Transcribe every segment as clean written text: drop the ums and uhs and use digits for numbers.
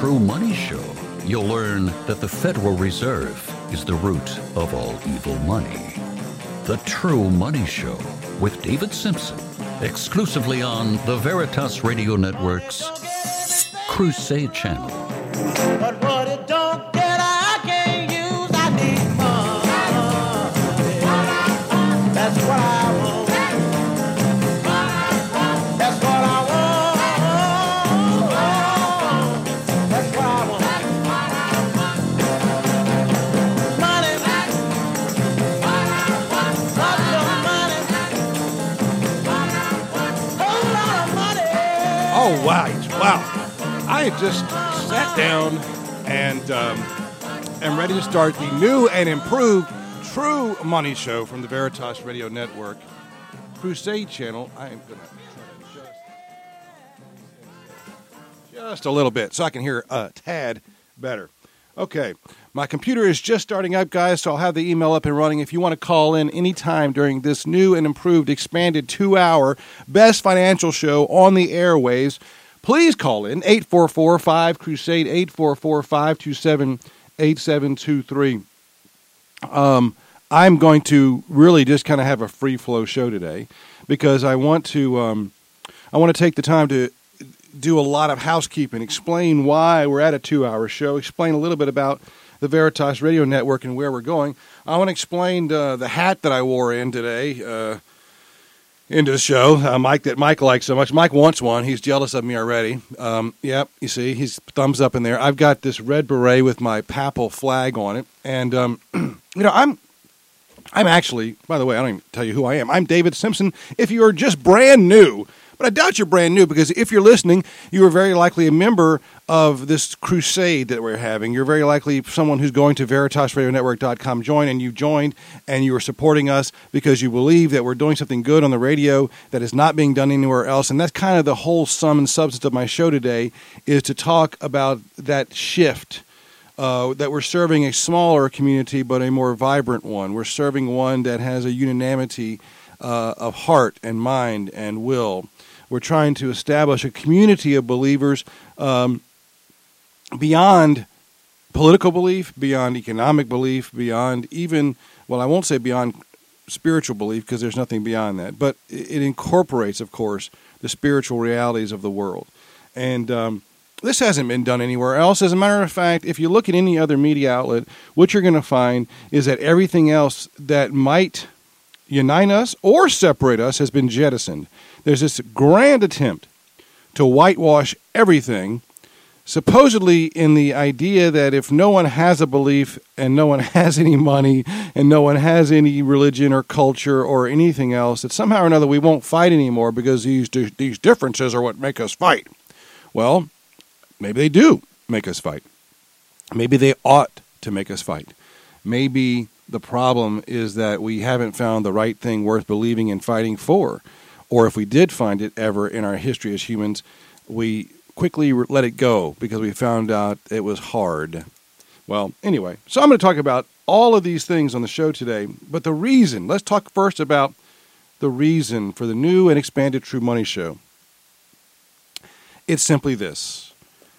True Money Show, you'll learn that the Federal Reserve is the root of all evil money. The True Money Show with David Simpson, exclusively on the Veritas Radio Network's Crusade Channel. But what it don't get, I can't use, I need more. That's what I want. That's what I want. That's what I want. Money. Lots of money. Whole lot of money. All right. Wow. I have just sat down and am ready to start the new and improved True Money Show from the Veritas Radio Network Crusade Channel. I am going to try to just a little bit so I can hear a tad better. Okay, my computer is just starting up, guys, so I'll have the email up and running. If you want to call in anytime during this new and improved, expanded 2-hour best financial show on the airwaves, please call in 844-5-CRUSADE, 844-527-8723. I'm going to really just kind of have a free-flow show today because I want to take the time to do a lot of housekeeping, explain why we're at a 2-hour show, explain a little bit about the Veritas Radio Network and where we're going. I want to explain the hat that I wore in today into the show, that Mike likes so much. Mike wants one. He's jealous of me already. Yep, you see, he's thumbs up in there. I've got this red beret with my papal flag on it. And, I'm actually, by the way, I don't even tell you who I am. I'm David Simpson. If you are just brand new, but I doubt you're brand new because if you're listening, you are very likely a member of this crusade that we're having. You're very likely someone who's going to VeritasRadioNetwork.com and you've joined and you are supporting us because you believe that we're doing something good on the radio that is not being done anywhere else. And that's kind of the whole sum and substance of my show today is to talk about that shift. That we're serving a smaller community but a more vibrant one. We're serving one that has a unanimity of heart and mind and will. We're trying to establish a community of believers beyond political belief, beyond economic belief, beyond even, well, I won't say beyond spiritual belief because there's nothing beyond that, but it incorporates, of course, the spiritual realities of the world. And this hasn't been done anywhere else. As a matter of fact, if you look at any other media outlet, what you're going to find is that everything else that might unite us or separate us has been jettisoned. There's this grand attempt to whitewash everything, supposedly in the idea that if no one has a belief and no one has any money and no one has any religion or culture or anything else, that somehow or another we won't fight anymore because these differences are what make us fight. Well, maybe they do make us fight. Maybe they ought to make us fight. Maybe the problem is that we haven't found the right thing worth believing and fighting for. Or if we did find it ever in our history as humans, we quickly let it go because we found out it was hard. Well, anyway, so I'm going to talk about all of these things on the show today. But the reason, let's talk first about the reason for the new and expanded True Money Show. It's simply this.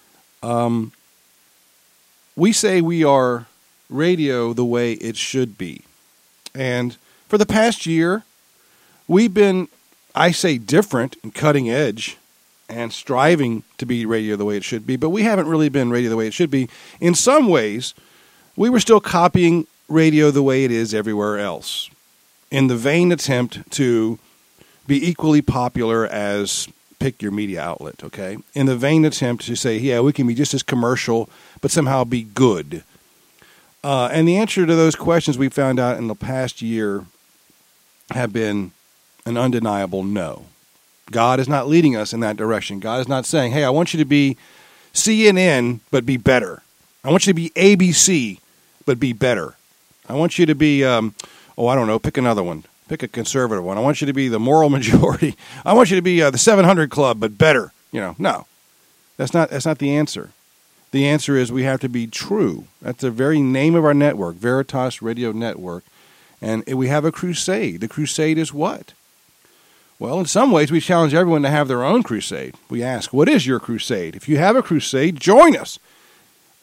We say we are radio the way it should be. And for the past year, we've been, I say, different and cutting edge and striving to be radio the way it should be, but we haven't really been radio the way it should be. In some ways, we were still copying radio the way it is everywhere else in the vain attempt to be equally popular as pick your media outlet, okay? In the vain attempt to say, yeah, we can be just as commercial, but somehow be good. And the answer to those questions we found out in the past year have been an undeniable no. God is not leading us in that direction. God is not saying, hey, I want you to be CNN, but be better. I want you to be ABC, but be better. I want you to be, pick another one. Pick a conservative one. I want you to be the moral majority. I want you to be the 700 Club, but better. No. That's not the answer. The answer is we have to be true. That's the very name of our network, Veritas Radio Network. And we have a crusade. The crusade is what? Well, in some ways, we challenge everyone to have their own crusade. We ask, what is your crusade? If you have a crusade, join us.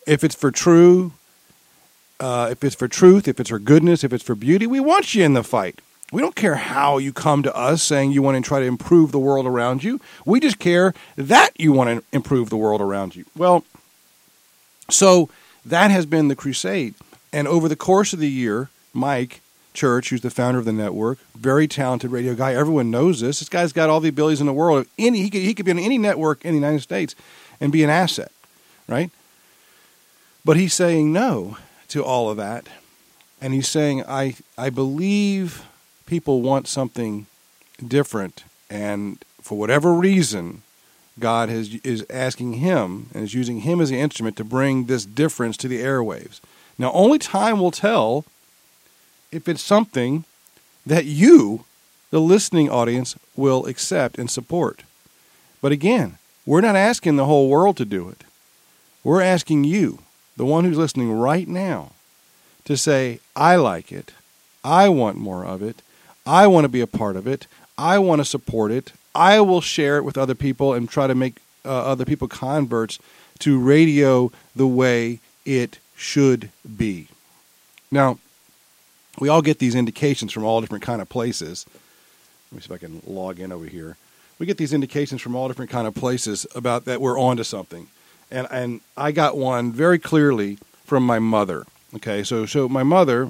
if it's for true, if it's for truth, if it's for goodness, if it's for beauty, we want you in the fight. We don't care how you come to us saying you want to try to improve the world around you. We just care that you want to improve the world around you. Well, so that has been the crusade. And over the course of the year, Mike Church, who's the founder of the network, very talented radio guy. Everyone knows this. This guy's got all the abilities in the world. He could be on any network in the United States and be an asset, right? But he's saying no to all of that. And he's saying, I believe people want something different. And for whatever reason, God is asking him and is using him as the instrument to bring this difference to the airwaves. Now, only time will tell if it's something that you, the listening audience, will accept and support. But again, we're not asking the whole world to do it. We're asking you, the one who's listening right now, to say, I like it. I want more of it. I want to be a part of it. I want to support it. I will share it with other people and try to make other people converts to radio the way it should be. Now, we all get these indications from all different kind of places. Let me see if I can log in over here. We get these indications from all different kind of places about that we're onto something. And I got one very clearly from my mother. Okay, so my mother,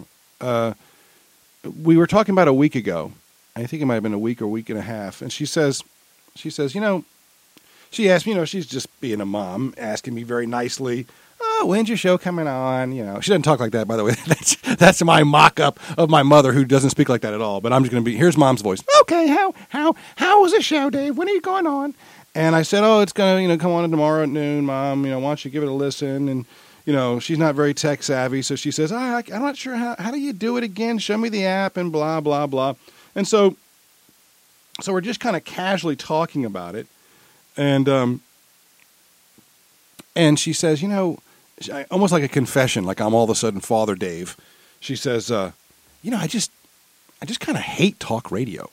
we were talking about a week ago. I think it might have been a week or week and a half. And she says, she asked me, she's just being a mom, asking me very nicely, oh, when's your show coming on? She doesn't talk like that, by the way. That's my mock-up of my mother, who doesn't speak like that at all. But I'm just going to be, here's Mom's voice. Okay, how was the show, Dave? When are you going on? And I said, oh, it's going to come on tomorrow at noon, Mom. Why don't you give it a listen? And, she's not very tech savvy. So she says, I'm not sure, how do you do it again? Show me the app and blah, blah, blah. And so we're just kind of casually talking about it. And she says, almost like a confession, like I'm all of a sudden Father Dave. She says, I just kind of hate talk radio.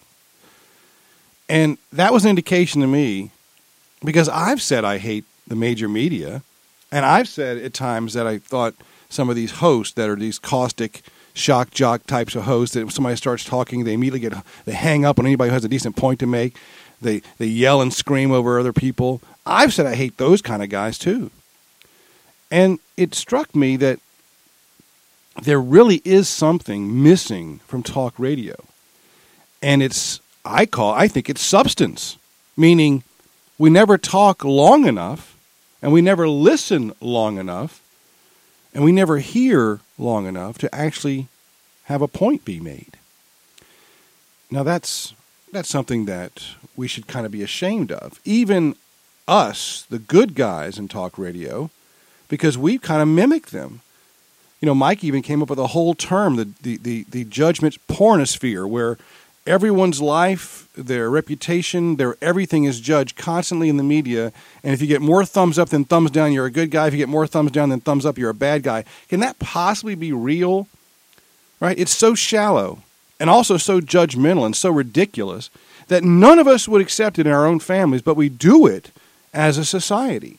And that was an indication to me, because I've said I hate the major media, and I've said at times that I thought some of these hosts that are these caustic, shock jock types of hosts, that if somebody starts talking, they immediately they hang up on anybody who has a decent point to make. They yell and scream over other people. I've said I hate those kind of guys too. And it struck me that there really is something missing from talk radio. And I think it's substance, meaning we never talk long enough, and we never listen long enough, and we never hear long enough to actually have a point be made. Now that's something that we should kind of be ashamed of. Even us, the good guys in talk radio, because we kind of mimic them. Mike even came up with a whole term, the judgment pornosphere, where everyone's life, their reputation, their everything is judged constantly in the media. And if you get more thumbs up than thumbs down, you're a good guy. If you get more thumbs down than thumbs up, you're a bad guy. Can that possibly be real? Right? It's so shallow and also so judgmental and so ridiculous that none of us would accept it in our own families, but we do it as a society.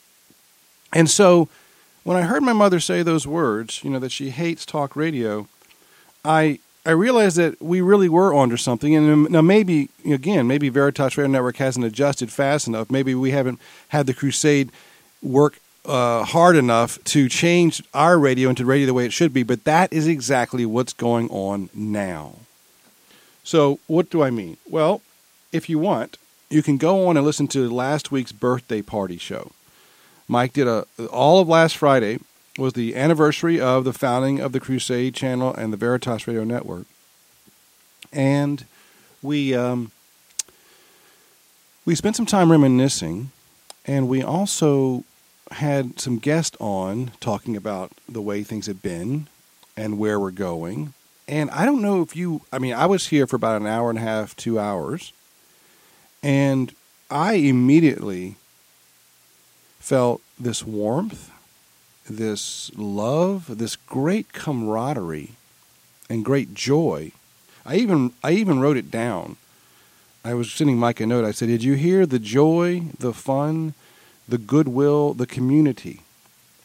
And so when I heard my mother say those words, that she hates talk radio, I realized that we really were onto something. And now maybe Veritas Radio Network hasn't adjusted fast enough. Maybe we haven't had the crusade work hard enough to change our radio into radio the way it should be. But that is exactly what's going on now. So what do I mean? Well, if you want, you can go on and listen to last week's birthday party show. Mike did all of last Friday was the anniversary of the founding of the Crusade Channel and the Veritas Radio Network. And we spent some time reminiscing, and we also had some guests on talking about the way things have been and where we're going. And I don't know if I was here for about an hour and a half, 2 hours, and I immediately felt this warmth, this love, this great camaraderie, and great joy. I even wrote it down. I was sending Mike a note. I said, did you hear the joy, the fun, the goodwill, the community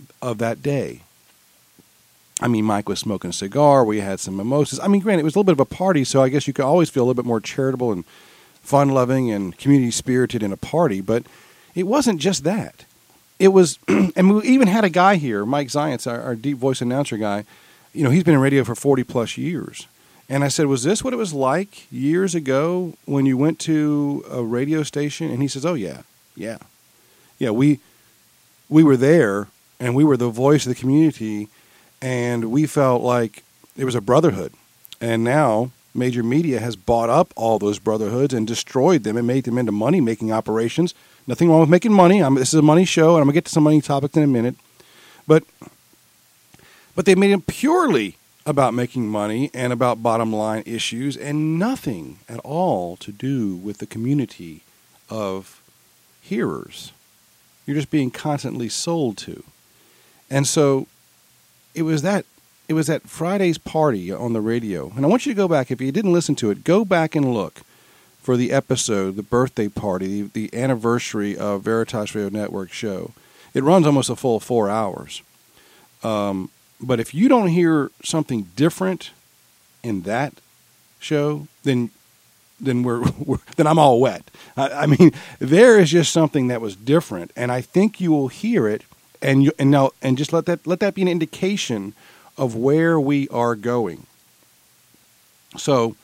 of that day. I mean, Mike was smoking a cigar. We had some mimosas. I mean, granted, it was a little bit of a party, so I guess you could always feel a little bit more charitable and fun-loving and community-spirited in a party. But it wasn't just that. It was, and we even had a guy here, Mike Zients, our deep voice announcer guy. You know, he's been in radio for 40-plus years. And I said, was this what it was like years ago when you went to a radio station? And he says, oh, yeah. Yeah, we were there, and we were the voice of the community, and we felt like it was a brotherhood. And now major media has bought up all those brotherhoods and destroyed them and made them into money-making operations. Nothing wrong with making money. This is a money show, and I'm going to get to some money topics in a minute. But they made it purely about making money and about bottom-line issues and nothing at all to do with the community of hearers. You're just being constantly sold to. And so it was that Friday's party on the radio. And I want you to go back, if you didn't listen to it, go back and look for the episode, the birthday party, the anniversary of Veritas Radio Network show. It runs almost a full 4 hours. But if you don't hear something different in that show, then I'm all wet. I mean, there is just something that was different, and I think you will hear it, and just let that be an indication of where we are going. So,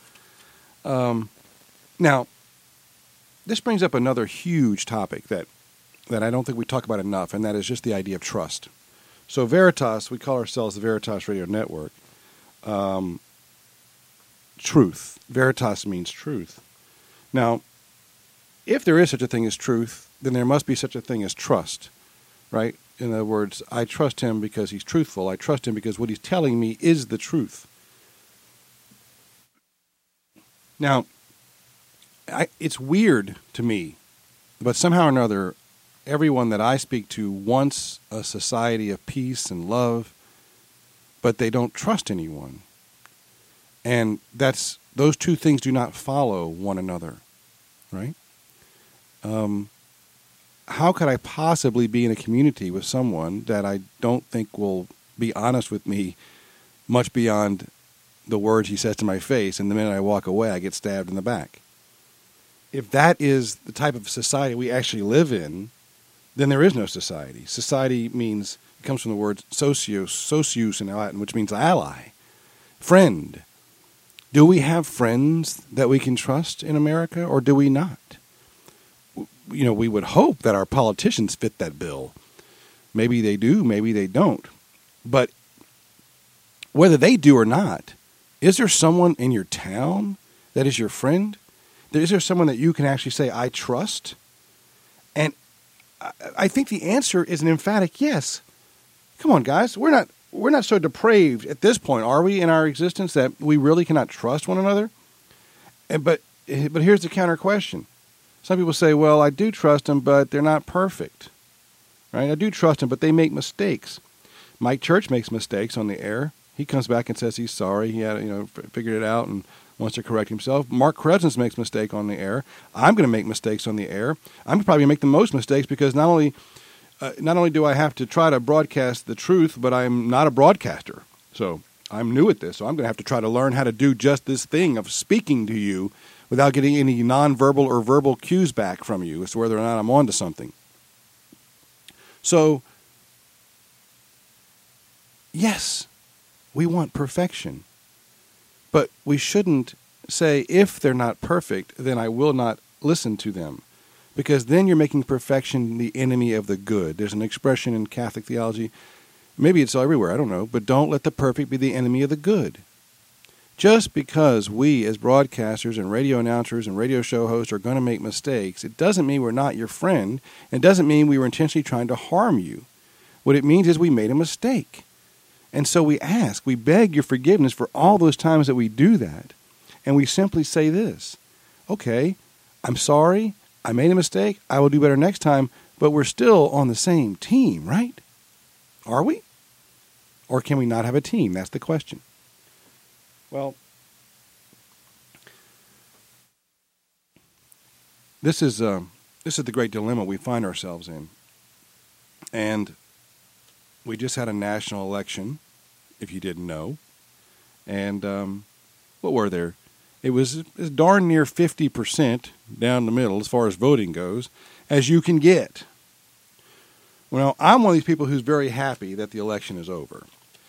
now, this brings up another huge topic that I don't think we talk about enough, and that is just the idea of trust. So Veritas, we call ourselves the Veritas Radio Network. Truth. Veritas means truth. Now, if there is such a thing as truth, then there must be such a thing as trust, right? In other words, I trust him because he's truthful. I trust him because what he's telling me is the truth. Now, it's weird to me, but somehow or another, everyone that I speak to wants a society of peace and love, but they don't trust anyone. And those two things do not follow one another, right? How could I possibly be in a community with someone that I don't think will be honest with me much beyond the words he says to my face, and the minute I walk away, I get stabbed in the back? If that is the type of society we actually live in, then there is no society. Society it comes from the word socius in Latin, which means ally, friend. Do we have friends that we can trust in America, or do we not? You know, we would hope that our politicians fit that bill. Maybe they do, maybe they don't. But whether they do or not, is there someone in your town that is your friend? Is there someone that you can actually say, I trust? And I think the answer is an emphatic yes. Come on, guys. We're not so depraved at this point, are we, in our existence, that we really cannot trust one another? But here's the counter question. Some people say, well, I do trust them, but they're not perfect. Right? I do trust them, but they make mistakes. Mike Church makes mistakes on the air. He comes back and says he's sorry. He had, figured it out and wants to correct himself. Mark Krebsons makes mistake on the air. I'm going to make mistakes on the air. I'm probably going to make the most mistakes because not only do I have to try to broadcast the truth, but I'm not a broadcaster. So I'm new at this. So I'm going to have to try to learn how to do just this thing of speaking to you without getting any nonverbal or verbal cues back from you as to whether or not I'm on to something. So, yes, we want perfection. But we shouldn't say, if they're not perfect, then I will not listen to them. Because then you're making perfection the enemy of the good. There's an expression in Catholic theology, maybe it's everywhere, I don't know, but don't let the perfect be the enemy of the good. Just because we as broadcasters and radio announcers and radio show hosts are going to make mistakes, it doesn't mean we're not your friend. It doesn't mean we were intentionally trying to harm you. What it means is we made a mistake. And so we beg your forgiveness for all those times that we do that. And we simply say this, okay, I'm sorry, I made a mistake, I will do better next time, but we're still on the same team, right? Are we? Or can we not have a team? That's the question. Well, this is the great dilemma we find ourselves in. And we just had a national election, if you didn't know. And what were there? It was darn near 50% down the middle as far as voting goes, as you can get. Well, I'm one of these people who's very happy that the election is over.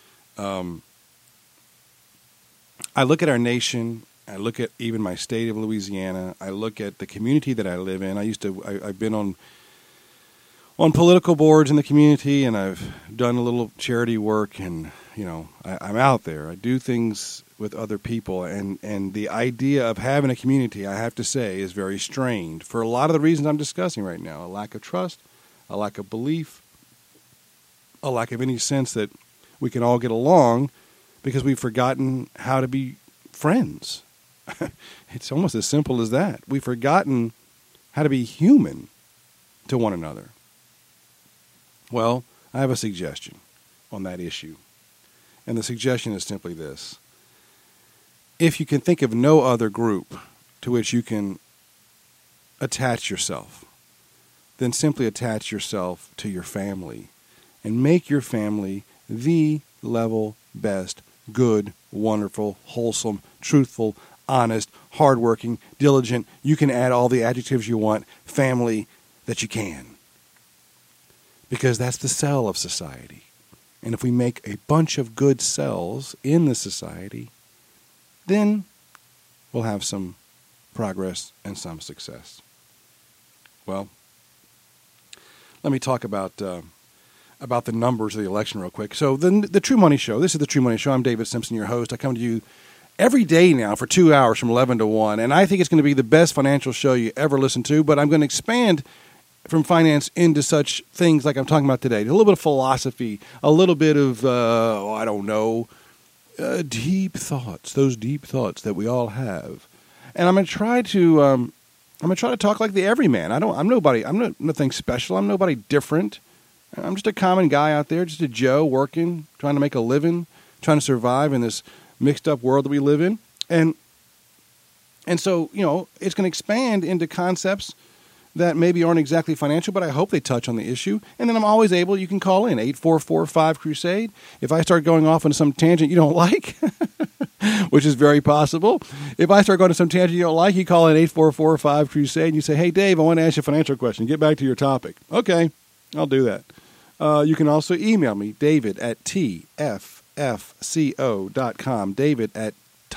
I look at our nation. I look at even my state of Louisiana. I look at the community that I live in. I've been on political boards in the community, and I've done a little charity work, and I'm out there. I do things with other people, and the idea of having a community, I have to say, is very strained for a lot of the reasons I'm discussing right now: a lack of trust, a lack of belief, a lack of any sense that we can all get along, because we've forgotten how to be friends. It's almost as simple as that. We've forgotten how to be human to one another. Well, I have a suggestion on that issue. And the suggestion is simply this. If you can think of no other group to which you can attach yourself, then simply attach yourself to your family and make your family the level best, good, wonderful, wholesome, truthful, honest, hardworking, diligent, you can add all the adjectives you want, family that you can. Because that's the cell of society. And if we make a bunch of good cells in the society, then we'll have some progress and some success. Well, let me talk about the numbers of the election real quick. So the True Money Show. This is the True Money Show. I'm David Simpson, your host. I come to you every day now for 2 hours from 11 to 1. And I think it's going to be the best financial show you ever listen to. But I'm going to expand from finance into such things like I'm talking about today. A little bit of philosophy, a little bit of, deep thoughts, those deep thoughts that we all have. And I'm going to try to talk like the everyman. I'm nothing special. I'm nobody different. I'm just a common guy out there, just a Joe working, trying to make a living, trying to survive in this mixed up world that we live in. And so, it's going to expand into concepts that maybe aren't exactly financial, but I hope they touch on the issue. And then I'm always able, you can call in, 844-5-CRUSADE. If I start going off on some tangent you don't like, which is very possible, if I start going to some tangent you don't like, you call in 844-5-CRUSADE, and you say, hey, Dave, I want to ask you a financial question. Get back to your topic. Okay, I'll do that. You can also email me, David at tffco.com, David at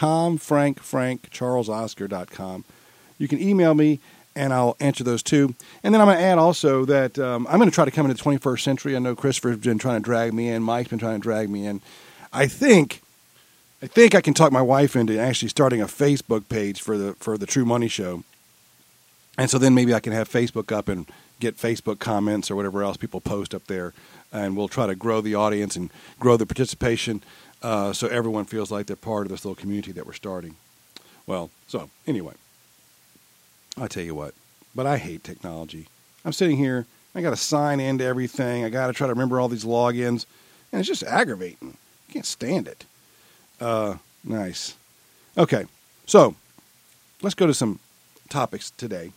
tomfrankcharlesoscar.com. You can email me, and I'll answer those too. And then I'm going to add also that I'm going to try to come into the 21st century. I know Christopher's been trying to drag me in. Mike's been trying to drag me in. I think I can talk my wife into actually starting a Facebook page for the True Money Show. And so then maybe I can have Facebook up and get Facebook comments or whatever else people post up there. And we'll try to grow the audience and grow the participation so everyone feels like they're part of this little community that we're starting. Well, so anyway. I'll tell you what, but I hate technology. I'm sitting here, I got to sign into everything. I got to try to remember all these logins, and it's just aggravating. I can't stand it. Nice. Okay, so let's go to some topics today.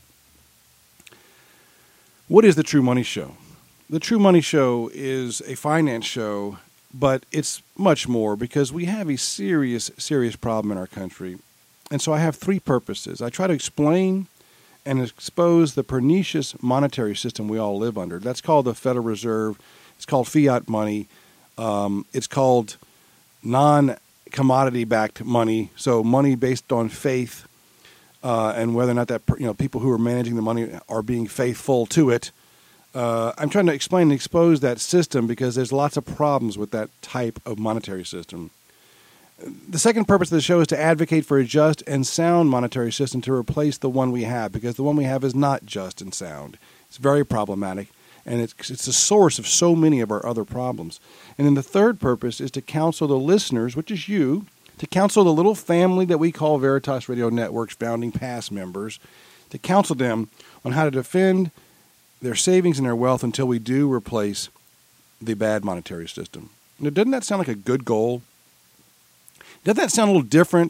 What is the True Money Show? The True Money Show is a finance show, but it's much more because we have a serious, serious problem in our country. And so I have three purposes. I try to explain and expose the pernicious monetary system we all live under. That's called the Federal Reserve. It's called fiat money. It's called non-commodity-backed money, so money based on faith and whether or not that people who are managing the money are being faithful to it. I'm trying to explain and expose that system because there's lots of problems with that type of monetary system. The second purpose of the show is to advocate for a just and sound monetary system to replace the one we have, because the one we have is not just and sound. It's very problematic, and it's the source of so many of our other problems. And then the third purpose is to counsel the listeners, which is you, to counsel the little family that we call Veritas Radio Network's founding past members, to counsel them on how to defend their savings and their wealth until we do replace the bad monetary system. Now, doesn't that sound like a good goal? Doesn't that sound a little different